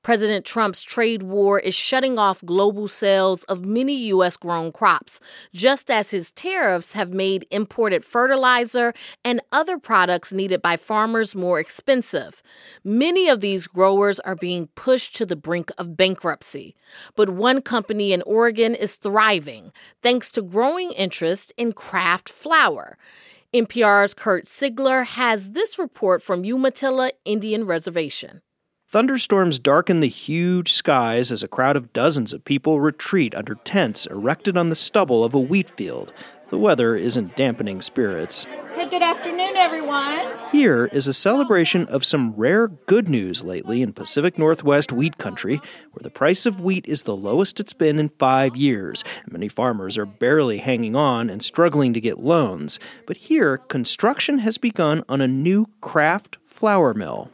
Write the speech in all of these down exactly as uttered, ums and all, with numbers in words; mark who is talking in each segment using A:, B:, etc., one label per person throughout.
A: President Trump's trade war is shutting off global sales of many U S-grown crops, just as his tariffs have made imported fertilizer and other products needed by farmers more expensive. Many of these growers are being pushed to the brink of bankruptcy. But one company in Oregon is thriving, thanks to growing interest in craft flower. N P R's Kurt Sigler has this report from Umatilla Indian Reservation.
B: Thunderstorms darken the huge skies as a crowd of dozens of people retreat under tents erected on the stubble of a wheat field. The weather isn't dampening spirits.
C: Hey, good afternoon, everyone.
B: Here is a celebration of some rare good news lately in Pacific Northwest wheat country, where the price of wheat is the lowest it's been in five years. Many farmers are barely hanging on and struggling to get loans. But here, construction has begun on a new craft flour mill.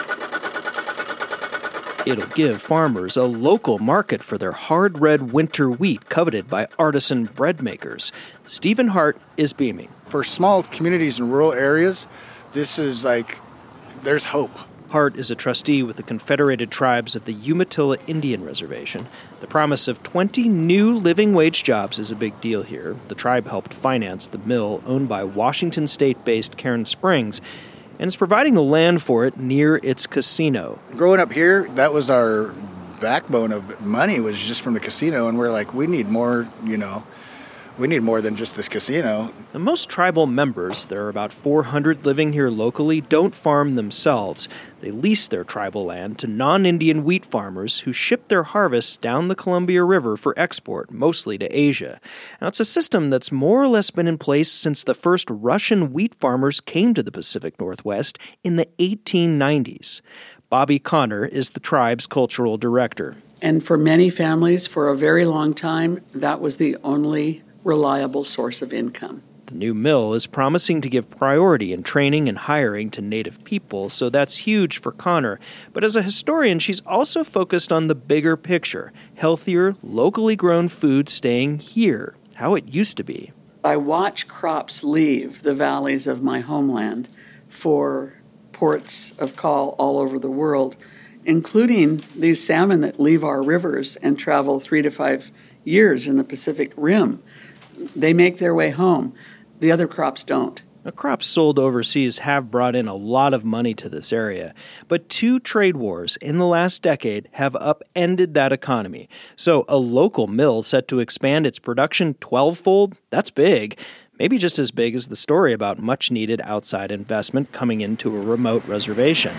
B: It'll give farmers a local market for their hard red winter wheat coveted by artisan bread makers. Stephen Hart is beaming.
D: For small communities in rural areas, this is like, there's hope.
B: Hart is a trustee with the Confederated Tribes of the Umatilla Indian Reservation. The promise of twenty new living wage jobs is a big deal here. The tribe helped finance the mill owned by Washington State-based Cairn Springs, and is providing the land for it near its casino.
D: Growing up here, that was our backbone of money, was just from the casino, and we're like, we need more, you know, we need more than just this casino.
B: The most tribal members, there are about four hundred living here locally, don't farm themselves. They lease their tribal land to non-Indian wheat farmers who ship their harvests down the Columbia River for export, mostly to Asia. Now, it's a system that's more or less been in place since the first Russian wheat farmers came to the Pacific Northwest in the eighteen nineties. Bobby Connor is the tribe's cultural director.
E: And for many families, for a very long time, that was the only reliable source of income.
B: The new mill is promising to give priority in training and hiring to Native people, so that's huge for Connor. But as a historian, she's also focused on the bigger picture, healthier, locally grown food staying here, how it used to be.
E: I watch crops leave the valleys of my homeland for ports of call all over the world, including these salmon that leave our rivers and travel three to five years in the Pacific Rim. They make their way home. The other crops don't.
B: The crops sold overseas have brought in a lot of money to this area, but two trade wars in the last decade have upended that economy. So a local mill set to expand its production twelve-fold, that's big. Maybe just as big as the story about much-needed outside investment coming into a remote reservation.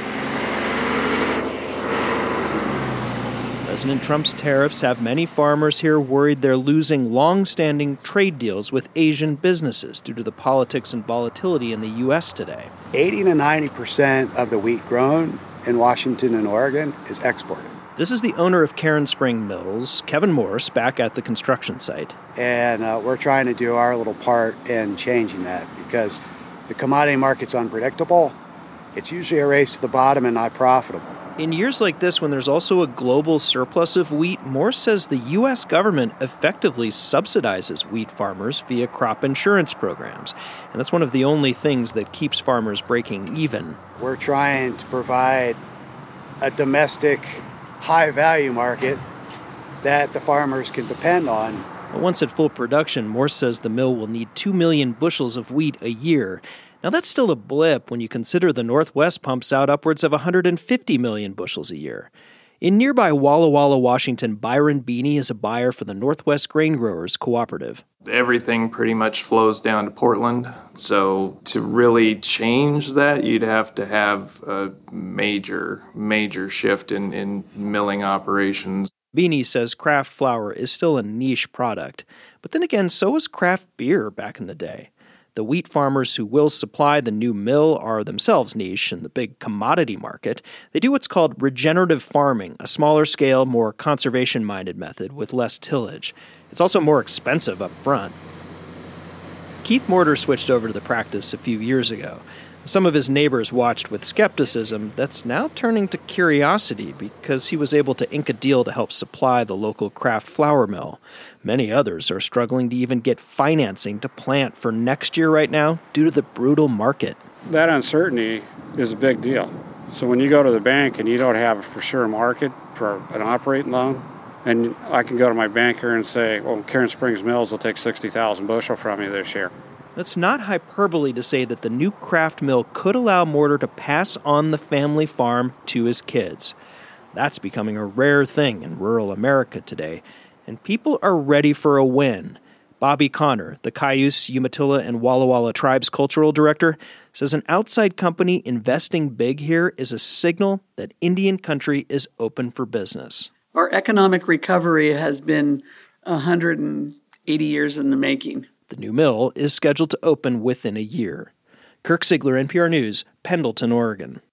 B: President Trump's tariffs have many farmers here worried they're losing long-standing trade deals with Asian businesses due to the politics and volatility in the U S today.
F: eighty to ninety percent of the wheat grown in Washington and Oregon is exported.
B: This is the owner of Cairn Spring Mills, Kevin Morse, back at the construction site.
F: And uh, we're trying to do our little part in changing that because the commodity market's unpredictable. It's usually a race to the bottom and not profitable.
B: In years like this, when there's also a global surplus of wheat, Morse says the U S government effectively subsidizes wheat farmers via crop insurance programs. And that's one of the only things that keeps farmers breaking even.
F: We're trying to provide a domestic, high-value market that the farmers can depend on.
B: But once at full production, Morse says the mill will need two million bushels of wheat a year. Now, that's still a blip when you consider the Northwest pumps out upwards of one hundred fifty million bushels a year. In nearby Walla Walla, Washington, Byron Beanie is a buyer for the Northwest Grain Growers Cooperative.
G: Everything pretty much flows down to Portland, so to really change that, you'd have to have a major, major shift in, in milling operations.
B: Beanie says craft flour is still a niche product, but then again, so was craft beer back in the day. The wheat farmers who will supply the new mill are themselves niche in the big commodity market. They do what's called regenerative farming, a smaller scale, more conservation-minded method with less tillage. It's also more expensive up front. Keith Morter switched over to the practice a few years ago. Some of his neighbors watched with skepticism that's now turning to curiosity because he was able to ink a deal to help supply the local craft flour mill. Many others are struggling to even get financing to plant for next year right now due to the brutal market.
H: That uncertainty is a big deal. So when you go to the bank and you don't have a for sure market for an operating loan, and I can go to my banker and say, well, Karen Springs Mills will take sixty thousand bushel from you this year.
B: That's not hyperbole to say that the new Kraft mill could allow Mortar to pass on the family farm to his kids. That's becoming a rare thing in rural America today, and people are ready for a win. Bobby Connor, the Cayuse, Umatilla, and Walla Walla Tribes Cultural Director, says an outside company investing big here is a signal that Indian country is open for business.
E: Our economic recovery has been one hundred eighty years in the making.
B: The new mill is scheduled to open within a year. Kirk Siegler, N P R News, Pendleton, Oregon.